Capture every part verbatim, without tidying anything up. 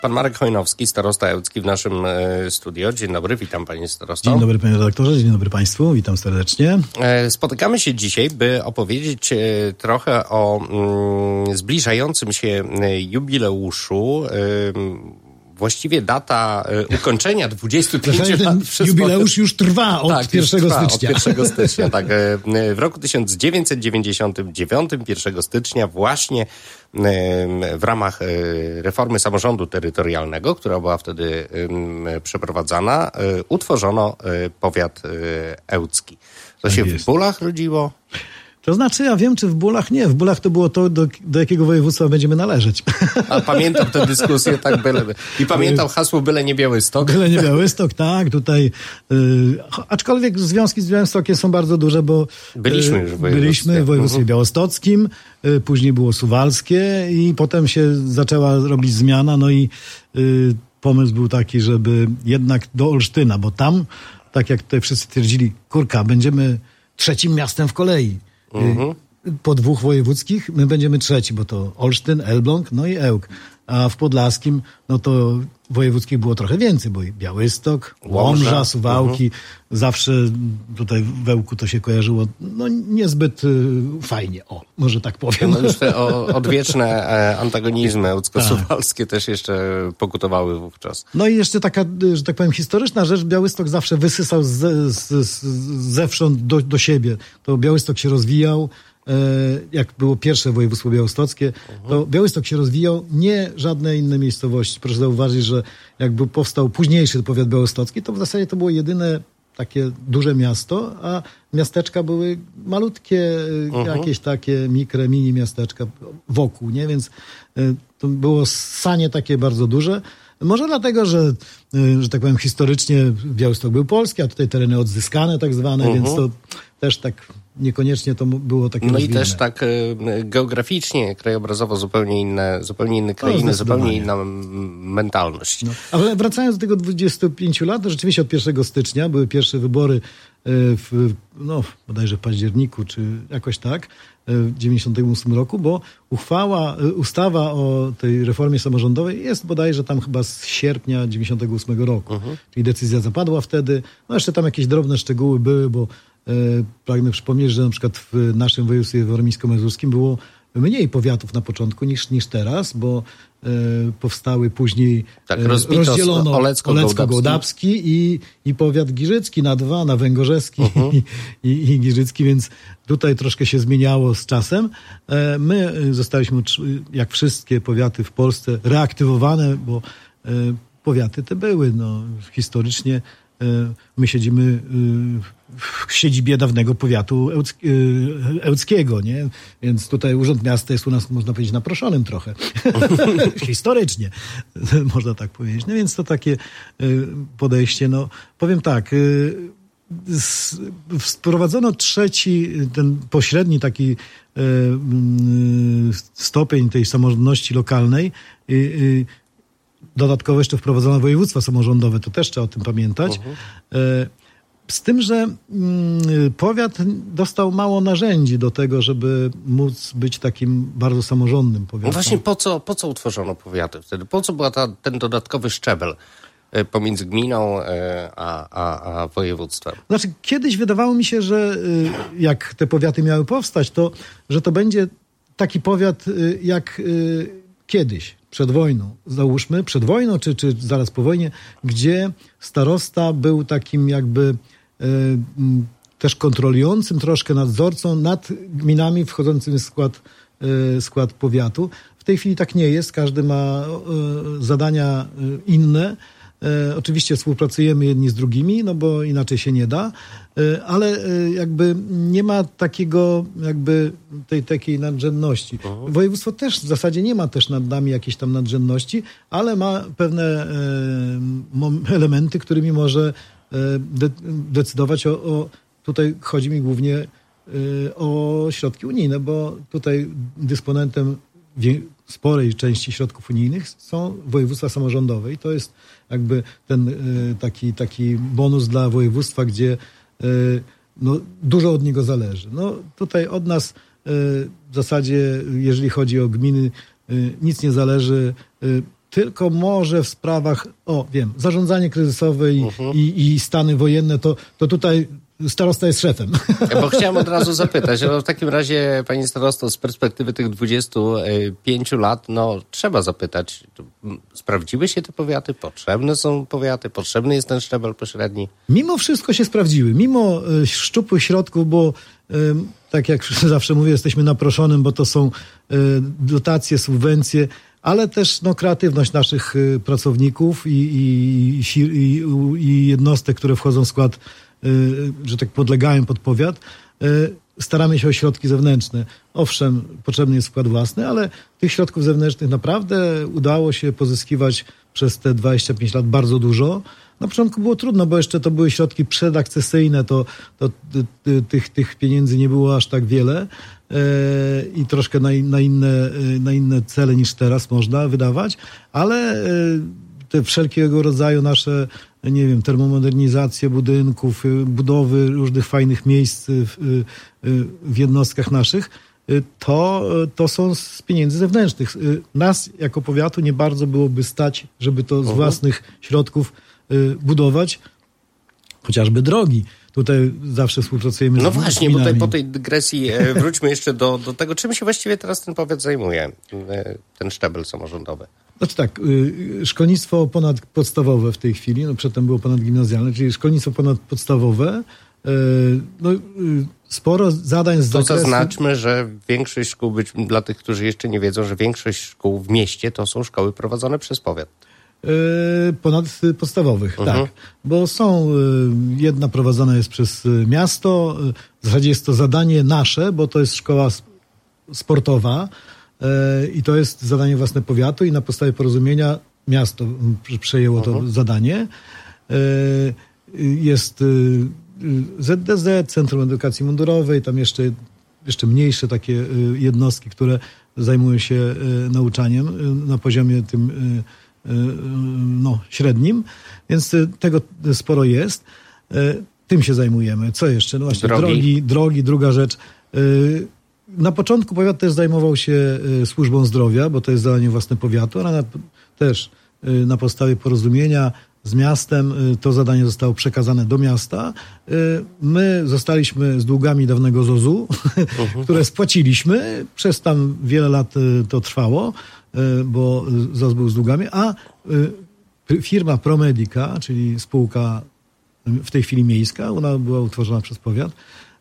Pan Marek Chojnowski, starosta ełcki w naszym e, studio. Dzień dobry, witam panie starosto. Dzień dobry panie redaktorze, dzień dobry państwu, witam serdecznie. E, spotykamy się dzisiaj, by opowiedzieć e, trochę o mm, zbliżającym się jubileuszu. E, Właściwie data y, ukończenia dwudziestu pięciu lat. Jubileusz już trwa od tak, pierwszego trwa stycznia. Od pierwszego stycznia, tak. Y, w roku tysiąc dziewięćset dziewięćdziesiątym dziewiątym, pierwszego stycznia właśnie y, w ramach y, reformy samorządu terytorialnego, która była wtedy y, przeprowadzana, y, utworzono y, powiat y, ełcki. To tak się jest. w Bólach rodziło? To znaczy, ja wiem, czy w Bólach nie. W Bólach to było to, do, do jakiego województwa będziemy należeć. A pamiętam tę dyskusję, tak, byle... I pamiętam hasło byle nie Białystok. Byle nie Białystok, tak, tutaj... Yy, aczkolwiek związki z Białymstokiem są bardzo duże, bo... Byliśmy już w województwie. Byliśmy w województwie uh-huh. białostockim, yy, później było suwalskie i potem się zaczęła robić zmiana, no i yy, pomysł był taki, żeby jednak do Olsztyna, bo tam, tak jak tutaj wszyscy twierdzili, kurka, będziemy trzecim miastem w kolei. Mhm. Po dwóch wojewódzkich my będziemy trzeci, bo to Olsztyn, Elbląg, no i Ełk. A w Podlaskim, no to wojewódzkich było trochę więcej, bo i Białystok, Łomża, Łomża Suwałki. Mhm. Zawsze tutaj w Ełku to się kojarzyło, no niezbyt y, fajnie, o, może tak powiem. No już te o, odwieczne e, antagonizmy ełcko-suwalskie tak. też jeszcze pokutowały wówczas. No i jeszcze taka, że tak powiem, historyczna rzecz. Białystok zawsze wysysał z, z, z, zewsząd do, do siebie. To Białystok się rozwijał. Jak było pierwsze województwo białostockie, to Białystok się rozwijał, nie żadne inne miejscowości. Proszę zauważyć, że jakby powstał późniejszy powiat białostocki, to w zasadzie to było jedyne takie duże miasto, a miasteczka były malutkie, uh-huh. jakieś takie mikre, mini miasteczka wokół, nie? Więc to było ssanie takie bardzo duże. Może dlatego, że, że tak powiem, historycznie Białystok był polski, a tutaj tereny odzyskane tak zwane, uh-huh. więc to też tak niekoniecznie to było takie No rozwijane. I też tak y, geograficznie, krajobrazowo zupełnie inne, zupełnie inne krainy, no, zupełnie inna mentalność. No. Ale wracając do tego dwudziestu pięciu lat, to rzeczywiście od pierwszego stycznia były pierwsze wybory w, no, bodajże w październiku, czy jakoś tak, w dziewięćdziesiątym ósmym roku, bo uchwała, ustawa o tej reformie samorządowej jest bodajże tam chyba z sierpnia dziewięćdziesiątego ósmego roku. Uh-huh. Czyli decyzja zapadła wtedy. No jeszcze tam jakieś drobne szczegóły były, bo e, pragnę przypomnieć, że na przykład w naszym województwie warmińsko-mazurskim było mniej powiatów na początku niż, niż teraz, bo e, powstały później tak, e, rozdzielono Olecko-Gołdapski Olecko i, i powiat giżycki na dwa, na węgorzeski uh-huh. i, i, i giżycki, więc tutaj troszkę się zmieniało z czasem. E, my zostaliśmy, jak wszystkie powiaty w Polsce, reaktywowane, bo e, powiaty te były, no, historycznie e, my siedzimy e, w siedzibie dawnego powiatu ełck- ełckiego, nie? Więc tutaj Urząd Miasta jest u nas, można powiedzieć, naproszonym trochę. Historycznie, można tak powiedzieć. No więc to takie podejście. No, powiem tak, wprowadzono trzeci, ten pośredni taki stopień tej samorządności lokalnej. Dodatkowo jeszcze wprowadzono województwa samorządowe, to też trzeba o tym pamiętać. Uh-huh. Z tym, że mm, powiat dostał mało narzędzi do tego, żeby móc być takim bardzo samorządnym powiatem. No właśnie po co, po co utworzono powiaty wtedy? Po co był ten dodatkowy szczebel pomiędzy gminą a, a, a województwem? Znaczy, kiedyś wydawało mi się, że jak te powiaty miały powstać, to że to będzie taki powiat jak kiedyś, przed wojną. Załóżmy, przed wojną, czy, czy zaraz po wojnie, gdzie starosta był takim jakby e, też kontrolującym, troszkę nadzorcą nad gminami wchodzącymi w skład, e, skład powiatu. W tej chwili tak nie jest. Każdy ma e, zadania inne. E, oczywiście współpracujemy jedni z drugimi, no bo inaczej się nie da, e, ale e, jakby nie ma takiego jakby tej takiej nadrzędności. Uh-huh. Województwo też w zasadzie nie ma też nad nami jakiejś tam nadrzędności, ale ma pewne e, mom, elementy, którymi może e, de, decydować o, o, tutaj chodzi mi głównie e, o środki unijne, bo tutaj dysponentem wie, sporej części środków unijnych są województwa samorządowe i to jest jakby ten y, taki, taki bonus dla województwa, gdzie y, no, dużo od niego zależy. No, tutaj od nas y, w zasadzie, jeżeli chodzi o gminy, y, nic nie zależy. Y, tylko może w sprawach, o wiem, zarządzanie kryzysowe i, uh-huh. i, i stany wojenne, to, to tutaj starosta jest szefem. Bo chciałem od razu zapytać, no w takim razie, pani starosto, z perspektywy tych dwudziestu pięciu lat, no trzeba zapytać, sprawdziły się te powiaty? Potrzebne są powiaty? Potrzebny jest ten szczebel pośredni? Mimo wszystko się sprawdziły. Mimo y, szczupłych środków, bo y, tak jak zawsze mówię, jesteśmy naproszonym, bo to są y, dotacje, subwencje, ale też no, kreatywność naszych y, pracowników i, i, i, i jednostek, które wchodzą w skład, y, że tak podlegają pod powiat. Y, staramy się o środki zewnętrzne. Owszem, potrzebny jest wkład własny, ale tych środków zewnętrznych naprawdę udało się pozyskiwać przez te dwadzieścia pięć lat bardzo dużo. Na początku było trudno, bo jeszcze to były środki przedakcesyjne, to, to ty, ty, tych, tych pieniędzy nie było aż tak wiele e, i troszkę na, na, inne, na inne cele niż teraz można wydawać, ale e, te wszelkiego rodzaju nasze, nie wiem, termomodernizacje budynków, budowy różnych fajnych miejsc w, w jednostkach naszych, to, to są z pieniędzy zewnętrznych. Nas jako powiatu nie bardzo byłoby stać, żeby to z uh-huh. własnych środków budować, chociażby drogi. Tutaj zawsze współpracujemy z No właśnie, gminami. bo tutaj po tej dygresji wróćmy jeszcze do, do tego, czym się właściwie teraz ten powiat zajmuje, ten szczebel samorządowy. Znaczy tak, szkolnictwo ponadpodstawowe w tej chwili, no przedtem było ponadgimnazjalne, czyli szkolnictwo ponadpodstawowe, no sporo zadań z to zakresu... zaznaczmy, że większość szkół, być dla tych, którzy jeszcze nie wiedzą, że większość szkół w mieście to są szkoły prowadzone przez powiat. Ponadpodstawowych, uh-huh. tak. Bo są, jedna prowadzona jest przez miasto, w zasadzie jest to zadanie nasze, bo to jest szkoła sportowa i to jest zadanie własne powiatu i na podstawie porozumienia miasto przejęło to uh-huh. zadanie. Jest Z D Z, Centrum Edukacji Mundurowej, tam jeszcze, jeszcze mniejsze takie jednostki, które zajmują się nauczaniem na poziomie tym no, średnim, więc tego sporo jest. Tym się zajmujemy. Co jeszcze? No właśnie, drogi. drogi, drogi, druga rzecz. Na początku powiat też zajmował się służbą zdrowia, bo to jest zadanie własne powiatu, ale też na podstawie porozumienia z miastem to zadanie zostało przekazane do miasta. My zostaliśmy z długami dawnego Z O Z-u, uh-huh. które spłaciliśmy. Przez tam wiele lat to trwało, bo Z O Z był z długami, a firma Promedica, czyli spółka w tej chwili miejska, ona była utworzona przez powiat,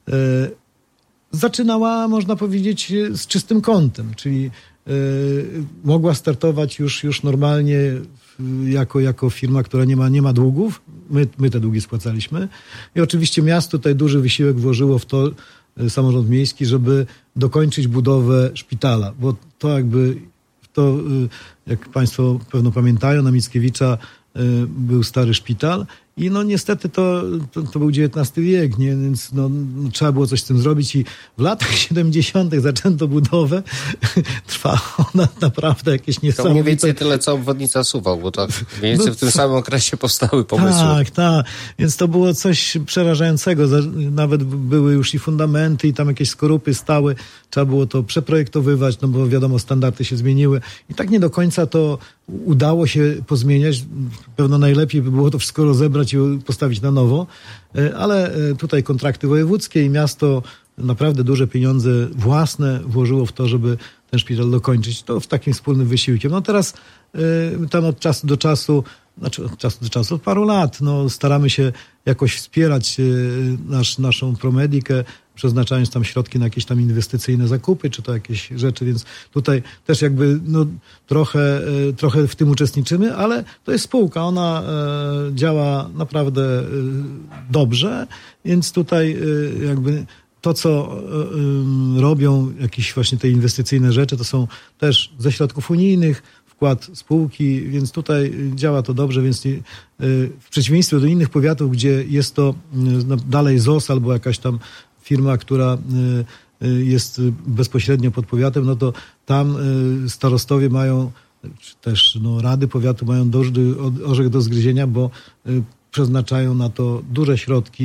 zaczynała, można powiedzieć, z czystym kątem, czyli mogła startować już, już normalnie jako, jako firma, która nie ma, nie ma długów. My, my te długi spłacaliśmy. I oczywiście miasto tutaj duży wysiłek włożyło w to, samorząd miejski, żeby dokończyć budowę szpitala, bo to jakby to, jak państwo pewno pamiętają, na Mickiewicza był stary szpital i no niestety to, to, to był dziewiętnasty wiek, nie? Więc no, no, trzeba było coś z tym zrobić i w latach siedemdziesiątych zaczęto budowę. Trwało ona naprawdę jakieś niesamowite... To mniej więcej tyle, co obwodnica Suwałk, bo to mniej więcej no, w tym samym okresie powstały pomysły. Tak, tak. Więc to było coś przerażającego. Nawet były już i fundamenty i tam jakieś skorupy stały. Trzeba było to przeprojektowywać, no bo wiadomo, standardy się zmieniły. I tak nie do końca to udało się pozmieniać. Pewno najlepiej by było to wszystko rozebrać i postawić na nowo. Ale tutaj kontrakty wojewódzkie i miasto naprawdę duże pieniądze własne włożyło w to, żeby ten szpital dokończyć. To w takim wspólnym wysiłkiem. No teraz tam od czasu do czasu, znaczy od czasu do czasu, od paru lat, no staramy się jakoś wspierać nasz, naszą Promedikę, przeznaczając tam środki na jakieś tam inwestycyjne zakupy, czy to jakieś rzeczy, więc tutaj też jakby no, trochę, trochę w tym uczestniczymy, ale to jest spółka, ona e, działa naprawdę e, dobrze, więc tutaj e, jakby to, co y, robią jakieś właśnie te inwestycyjne rzeczy, to są też ze środków unijnych, wkład spółki, więc tutaj działa to dobrze, więc y, w przeciwieństwie do innych powiatów, gdzie jest to y, dalej Z O S albo jakaś tam firma, która y, y, jest bezpośrednio pod powiatem, no to tam y, starostowie mają, czy też no, rady powiatu mają duży orzech do zgryzienia, bo y, przeznaczają na to duże środki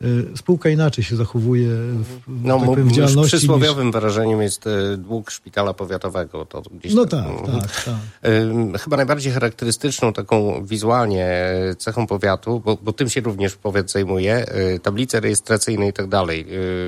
spółka inaczej się zachowuje w, no, tak powiem, w działalności. Przysłowiowym niż... wyrażeniem jest dług szpitala powiatowego. To gdzieś no tam, tak, tak, tak. Chyba najbardziej charakterystyczną taką wizualnie cechą powiatu, bo, bo tym się również powiat zajmuje, tablice rejestracyjne i tak dalej.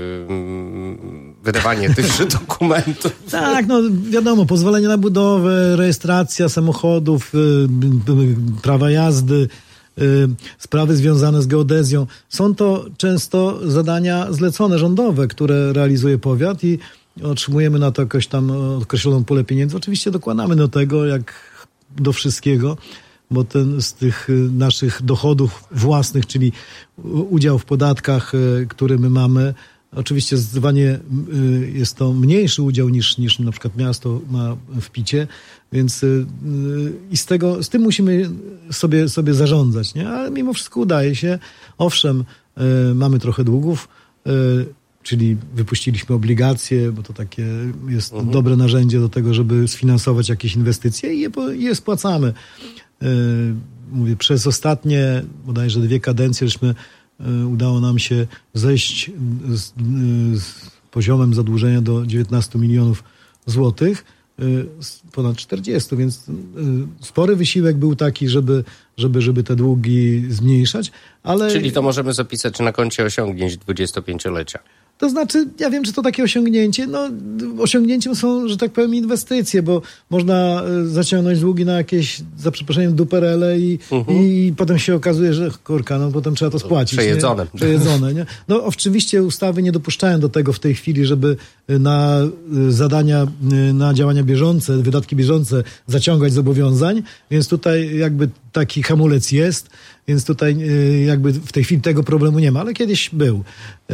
Wydawanie tychże dokumentów. Tak, no wiadomo, pozwolenie na budowę, rejestracja samochodów, prawa jazdy, sprawy związane z geodezją. Są to często zadania zlecone, rządowe, które realizuje powiat i otrzymujemy na to jakoś tam określoną pulę pieniędzy. Oczywiście dokładamy do tego, jak do wszystkiego, bo ten z tych naszych dochodów własnych, czyli udział w podatkach, który my mamy, oczywiście zdecydowanie jest to mniejszy udział niż, niż na przykład miasto ma w picie, więc i z tego, z tym musimy sobie, sobie zarządzać, nie? Ale mimo wszystko udaje się. Owszem, mamy trochę długów, czyli wypuściliśmy obligacje, bo to takie jest mhm. dobre narzędzie do tego, żeby sfinansować jakieś inwestycje i je, je spłacamy. Mówię, przez ostatnie bodajże dwie kadencje żeśmy udało nam się zejść z, z poziomem zadłużenia do dziewiętnastu milionów złotych, z ponad czterdziestu, więc spory wysiłek był taki, żeby, żeby, żeby te długi zmniejszać, ale... Czyli to możemy zapisać na koncie osiągnięć dwudziestopięciolecia. To znaczy, ja wiem, czy to takie osiągnięcie, no osiągnięciem są, że tak powiem, inwestycje, bo można zaciągnąć długi na jakieś, za przeproszeniem, duperele i, uh-huh. i potem się okazuje, że kurka, no potem trzeba to spłacić. Przejedzone. Nie? Przejedzone, nie? No oczywiście ustawy nie dopuszczają do tego w tej chwili, żeby na zadania, na działania bieżące, wydatki bieżące zaciągać zobowiązań, więc tutaj jakby taki hamulec jest, więc tutaj jakby w tej chwili tego problemu nie ma, ale kiedyś był.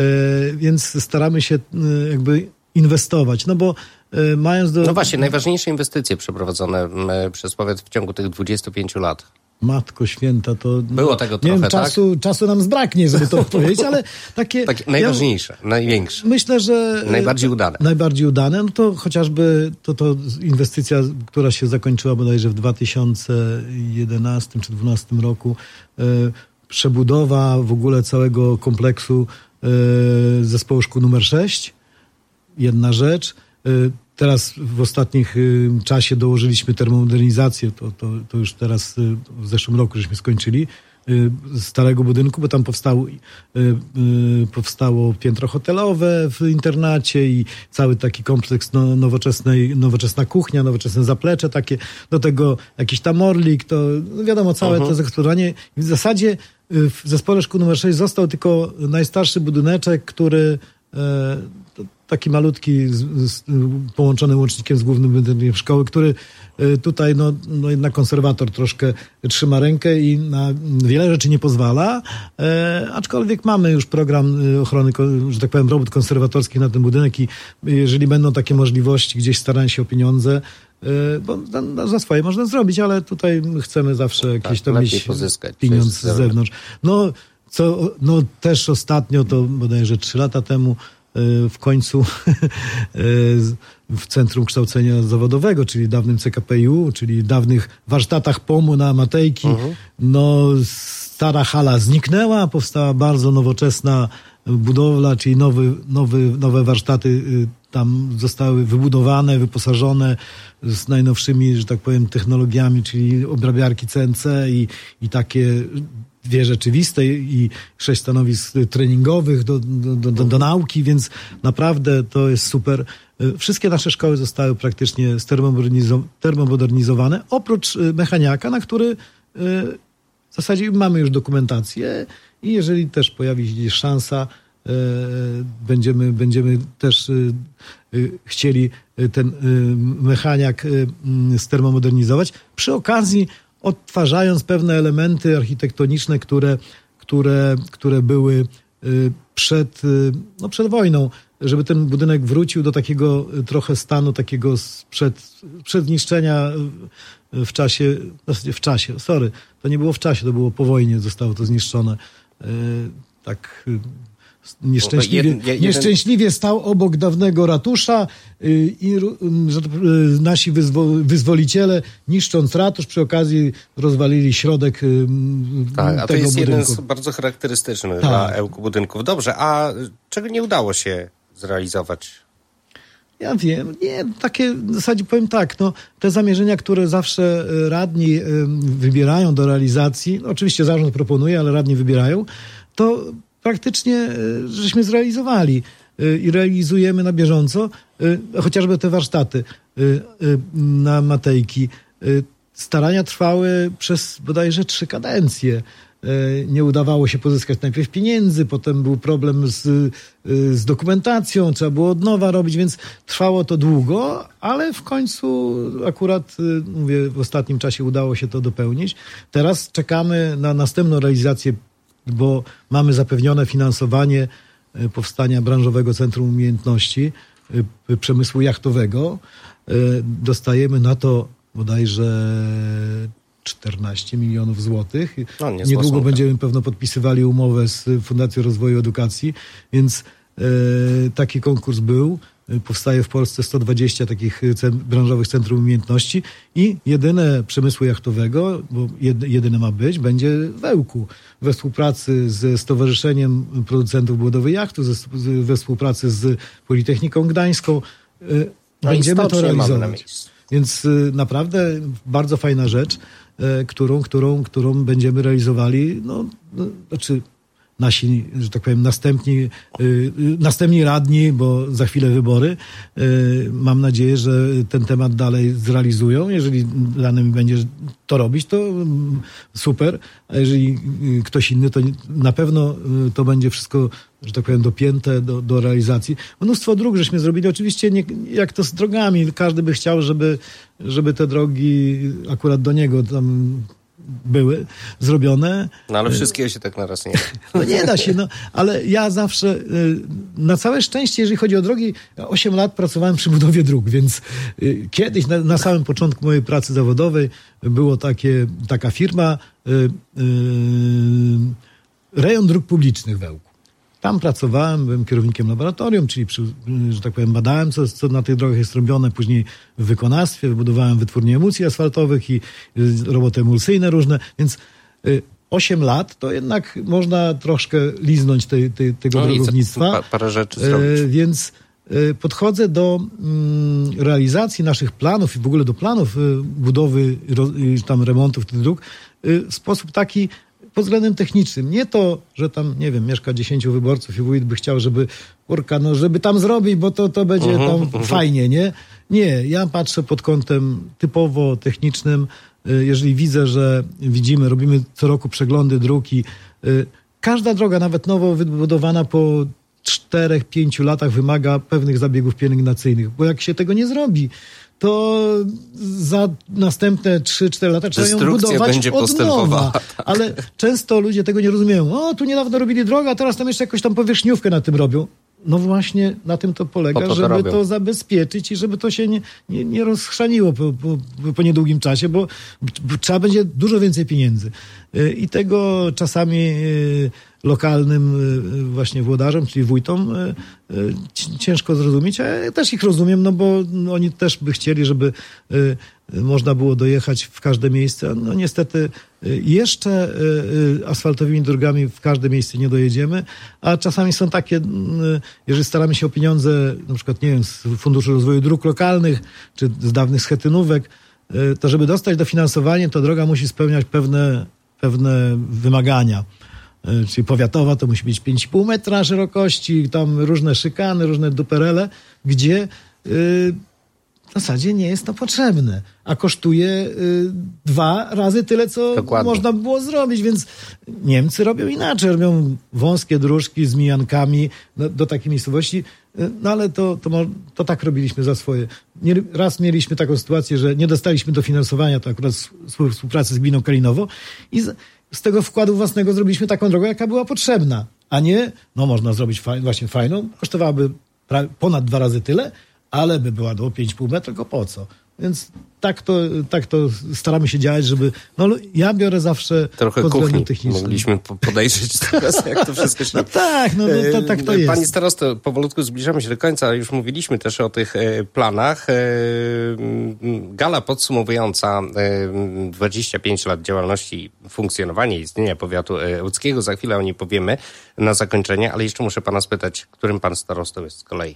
Więc staramy się jakby inwestować, no bo mając do... No właśnie, najważniejsze inwestycje przeprowadzone przez powiat w ciągu tych dwudziestu pięciu lat. Matko święta, to... Było tego nie trochę, wiem, czasu, tak? Czasu nam zbraknie, żeby to powiedzieć, ale takie... takie najważniejsze, ja, największe. Myślę, że... Najbardziej udane. Najbardziej udane, no to chociażby to, to inwestycja, która się zakończyła bodajże w dwa tysiące jedenastym czy dwa tysiące dwunastym roku, e, przebudowa w ogóle całego kompleksu e, zespołu szkół numer sześć. Jedna rzecz. E, Teraz w ostatnich y, czasie dołożyliśmy termomodernizację, to, to, to już teraz y, w zeszłym roku żeśmy skończyli, y, starego budynku, bo tam powstał, y, y, powstało piętro hotelowe w internacie i cały taki kompleks no, nowoczesnej, nowoczesna kuchnia, nowoczesne zaplecze takie, do tego jakiś tam orlik, to no wiadomo, całe uh-huh. to zagospodarowanie. W zasadzie y, w zespole szkół numer sześć został tylko najstarszy budyneczek, który y, taki malutki, z, z, połączony łącznikiem z głównym budynkiem szkoły, który y, tutaj no, no jednak konserwator troszkę trzyma rękę i na wiele rzeczy nie pozwala, e, aczkolwiek mamy już program ochrony, że tak powiem, robót konserwatorskich na ten budynek i jeżeli będą takie możliwości, gdzieś starają się o pieniądze, y, bo za, za swoje można zrobić, ale tutaj chcemy zawsze no, jakieś tam mieć pieniądz z zewnątrz. No, co, no też ostatnio, to bodajże trzy lata temu, w końcu w Centrum Kształcenia Zawodowego, czyli dawnym C K P U, czyli dawnych warsztatach P O M-u na Matejki, uh-huh. no stara hala zniknęła, powstała bardzo nowoczesna budowla, czyli nowy, nowy, nowe warsztaty tam zostały wybudowane, wyposażone z najnowszymi, że tak powiem, technologiami, czyli obrabiarki C N C i, i takie dwie rzeczywiste i sześć stanowisk treningowych do, do, do, do nauki, więc naprawdę to jest super. Wszystkie nasze szkoły zostały praktycznie termomodernizowane, oprócz mechaniaka, na który w zasadzie mamy już dokumentację i jeżeli też pojawi się szansa, będziemy, będziemy też chcieli ten mechaniak stermomodernizować. Przy okazji odtwarzając pewne elementy architektoniczne, które, które, które były przed, no przed wojną, żeby ten budynek wrócił do takiego trochę stanu, takiego sprzed, przed zniszczenia w czasie, w czasie, sorry, to nie było w czasie, to było po wojnie, zostało to zniszczone. Tak nieszczęśliwie, jeden, jeden... nieszczęśliwie stał obok dawnego ratusza i nasi wyzwo, wyzwoliciele, niszcząc ratusz, przy okazji rozwalili środek tak, tego a to jest budynku. jeden z bardzo charakterystycznych tak. dla Ełku budynków. Dobrze, a czego nie udało się zrealizować? Ja wiem, nie, takie w zasadzie powiem tak, no, te zamierzenia, które zawsze radni wybierają do realizacji, no, oczywiście zarząd proponuje, ale radni wybierają, to praktycznie żeśmy zrealizowali i realizujemy na bieżąco, chociażby te warsztaty na Matejki. Starania trwały przez bodajże trzy kadencje. Nie udawało się pozyskać najpierw pieniędzy, potem był problem z, z dokumentacją, trzeba było od nowa robić, więc trwało to długo, ale w końcu akurat, mówię, w ostatnim czasie udało się to dopełnić. Teraz czekamy na następną realizację, bo mamy zapewnione finansowanie powstania branżowego Centrum Umiejętności Przemysłu Jachtowego. Dostajemy na to bodajże czternaście milionów złotych. No, niedługo będziemy pewno podpisywali umowę z Fundacją Rozwoju Edukacji, więc e, taki konkurs był. Powstaje w Polsce sto dwadzieścia takich cen, branżowych centrum umiejętności i jedyne przemysłu jachtowego, bo jed, jedyne ma być, będzie w Ełku. We współpracy ze Stowarzyszeniem Producentów Budowy Jachtu, ze, we współpracy z Politechniką Gdańską e, no będziemy to realizować. Więc y, naprawdę bardzo fajna rzecz, y, którą, którą, którą będziemy realizowali, no, no, znaczy nasi, że tak powiem, następni, y, y, następni radni, bo za chwilę wybory. Y, mam nadzieję, że ten temat dalej zrealizują. Jeżeli danym będzie to robić, to y, super. A jeżeli y, ktoś inny, to na pewno y, to będzie wszystko, że tak powiem, dopięte do, do realizacji. Mnóstwo dróg żeśmy zrobili. Oczywiście nie, jak to z drogami. Każdy by chciał, żeby, żeby te drogi akurat do niego tam były zrobione. No ale wszystkiego się tak naraz nie da. No nie da się, no, ale ja zawsze, na całe szczęście, jeżeli chodzi o drogi, osiem lat pracowałem przy budowie dróg, więc kiedyś, na, na samym początku mojej pracy zawodowej było takie, taka firma y, y, Rejon Dróg Publicznych w Ełku. Tam pracowałem, byłem kierownikiem laboratorium, czyli, przy, że tak powiem, badałem, co, co na tych drogach jest robione. Później w wykonawstwie wybudowałem wytwórnię emulsji asfaltowych i roboty emulsyjne różne. Więc y, osiem lat to jednak można troszkę liznąć tej, tej, tego no drogownictwa. Pa, parę rzeczy zrobić. Y, więc y, podchodzę do y, realizacji naszych planów i w ogóle do planów y, budowy i tam remontów tych dróg y, w sposób taki, pod względem technicznym. Nie to, że tam, nie wiem, mieszka dziesięciu wyborców i wójt by chciał, żeby kurka, no żeby tam zrobić, bo to, to będzie uh-huh, tam uh-huh. fajnie, nie? Nie, ja patrzę pod kątem typowo technicznym. Jeżeli widzę, że widzimy, robimy co roku przeglądy dróg i y, każda droga, nawet nowo wybudowana po czterech, pięciu latach wymaga pewnych zabiegów pielęgnacyjnych, bo jak się tego nie zrobi, to za następne trzy cztery lata trzeba ją budować będzie od nowa. Ale często ludzie tego nie rozumieją. O, tu niedawno robili drogę, a teraz tam jeszcze jakąś tam powierzchniówkę na tym robią. No właśnie na tym to polega, to żeby to, to zabezpieczyć i żeby to się nie, nie, nie rozchrzaniło po, po, po niedługim czasie, bo trzeba będzie dużo więcej pieniędzy. I tego czasami lokalnym właśnie włodarzom, czyli wójtom, ciężko zrozumieć, a ja też ich rozumiem, no bo oni też by chcieli, żeby można było dojechać w każde miejsce. No niestety jeszcze asfaltowymi drogami w każde miejsce nie dojedziemy, a czasami są takie, jeżeli staramy się o pieniądze, na przykład, nie wiem, z Funduszu Rozwoju Dróg Lokalnych, czy z dawnych schetynówek, to żeby dostać dofinansowanie, to droga musi spełniać pewne, pewne wymagania. Czyli powiatowa to musi być pięć i pół metra szerokości, tam różne szykany, różne duperele, gdzie yy, w zasadzie nie jest to potrzebne, a kosztuje yy, dwa razy tyle, co Dokładnie. można było zrobić, więc Niemcy robią inaczej, robią wąskie dróżki z mijankami do, do takiej miejscowości, yy, no ale to, to, to tak robiliśmy za swoje. Nie, raz mieliśmy taką sytuację, że nie dostaliśmy dofinansowania, to akurat współpracy z gminą Kalinowo i z, z tego wkładu własnego zrobiliśmy taką drogę, jaka była potrzebna, a nie, no można zrobić faj, właśnie fajną, kosztowałaby pra, ponad dwa razy tyle, ale by była do pięć i pół metra, tylko po co? Więc tak to, tak to staramy się działać, żeby... No ja biorę zawsze trochę pod względem kuchni. technicznym. Mogliśmy podejrzeć teraz, jak to wszystko się... No tak, no, no to, tak to jest. Pani starosto, powolutku zbliżamy się do końca. Już mówiliśmy też o tych e, planach. E, gala podsumowująca e, dwadzieścia pięć lat działalności, funkcjonowania, istnienia powiatu ełckiego. Za chwilę o niej powiemy na zakończenie, ale jeszcze muszę pana spytać, którym pan starostą jest z kolei?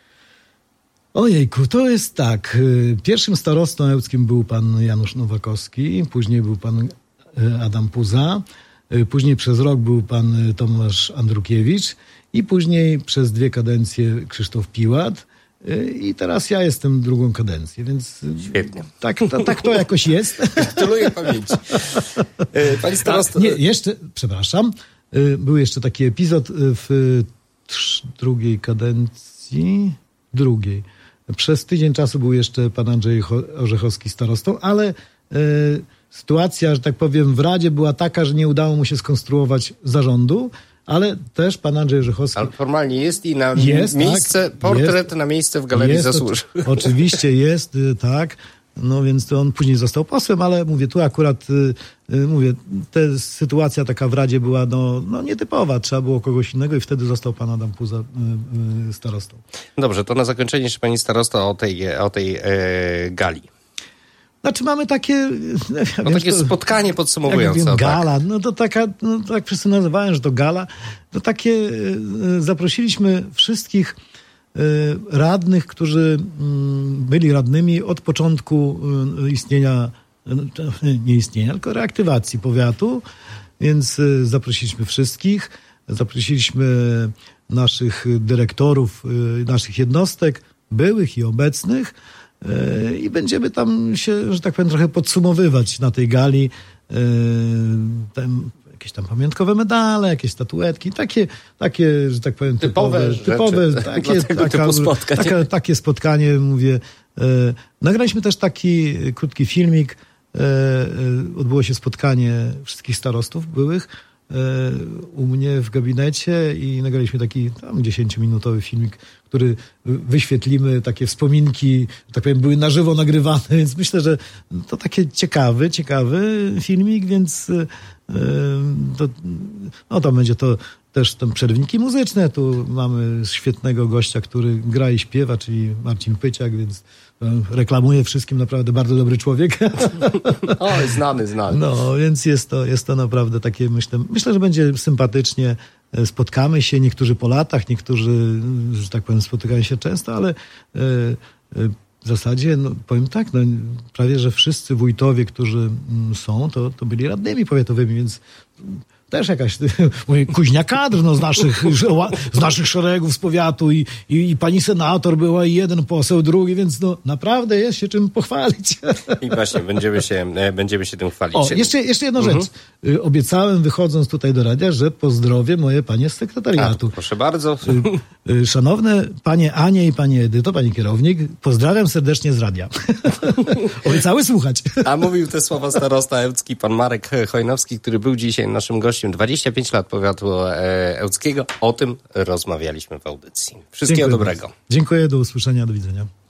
Ojejku, to jest tak. Pierwszym starostą ełckim był pan Janusz Nowakowski, później był pan Adam Puza, później przez rok był pan Tomasz Andrukiewicz i później przez dwie kadencje Krzysztof Piłat i teraz ja jestem drugą kadencję, więc... Świetnie. Tak to, tak to jakoś jest. Gratuluję pamięci. Pani starosto... Nie, jeszcze, przepraszam, był jeszcze taki epizod w drugiej kadencji, drugiej. Przez tydzień czasu był jeszcze pan Andrzej Orzechowski starostą, ale e, sytuacja, że tak powiem, w Radzie była taka, że nie udało mu się skonstruować zarządu, ale też pan Andrzej Orzechowski... Ale formalnie jest i na jest, miejsce, tak, portret jest, na miejsce w Galerii jest, Zasłuży. O, oczywiście jest, tak. No więc to on później został posłem, ale mówię, tu akurat, y, y, mówię, ta sytuacja taka w Radzie była no, no nietypowa. Trzeba było kogoś innego i wtedy został pan Adam Puza y, y, starostą. Dobrze, to na zakończenie jeszcze pani starosta o tej, o tej e, gali. Znaczy mamy takie... No wiesz, takie to, spotkanie podsumowujące. Jak wiem, gala, tak. no to taka, no tak wszyscy nazywają, że to gala. To takie, y, zaprosiliśmy wszystkich radnych, którzy byli radnymi od początku istnienia, nie istnienia, tylko reaktywacji powiatu, więc zaprosiliśmy wszystkich, zaprosiliśmy naszych dyrektorów, naszych jednostek, byłych i obecnych i będziemy tam się, że tak powiem, trochę podsumowywać na tej gali. Tam jakieś tam pamiątkowe medale, jakieś statuetki, takie, takie, że tak powiem, typowe, typowe, typowe takie, taka, taka, takie spotkanie, mówię. E, nagraliśmy też taki krótki filmik, e, e, odbyło się spotkanie wszystkich starostów byłych e, u mnie w gabinecie i nagraliśmy taki tam dziesięciominutowy filmik, który wyświetlimy, takie wspominki, że tak powiem, były na żywo nagrywane, więc myślę, że to taki ciekawy, ciekawy filmik, więc to, no to będzie to też tam przerwniki muzyczne. Tu mamy świetnego gościa, który gra i śpiewa, czyli Marcin Pyciak, więc reklamuje wszystkim, naprawdę bardzo dobry człowiek. O, znany, znany. No, więc jest to, jest to naprawdę takie, myślę, myślę, że będzie sympatycznie. Spotkamy się, niektórzy po latach, niektórzy, że tak powiem, spotykają się często, ale w zasadzie, no, powiem tak, no, prawie, że wszyscy wójtowie, którzy są, to, to byli radnymi powiatowymi, więc też jakaś, mówię, kuźnia kadr, no, z naszych, z naszych szeregów z powiatu i, i, i pani senator była i jeden poseł, drugi, więc no naprawdę jest się czym pochwalić. I właśnie, będziemy się, będziemy się tym chwalić. O, jeszcze, jeszcze jedna mhm. rzecz. Obiecałem, wychodząc tutaj do radia, że pozdrowię moje panie z sekretariatu. A, proszę bardzo. Szanowne panie Anie i panie Edyto, pani kierownik, pozdrawiam serdecznie z radia. Obiecały słuchać. A mówił te słowa starosta ełcki, pan Marek Chojnowski, który był dzisiaj naszym gościem. dwadzieścia pięć lat powiatu ełckiego. O tym rozmawialiśmy w audycji. Wszystkiego Dziękuję dobrego. Bardzo. Dziękuję, do usłyszenia, do widzenia.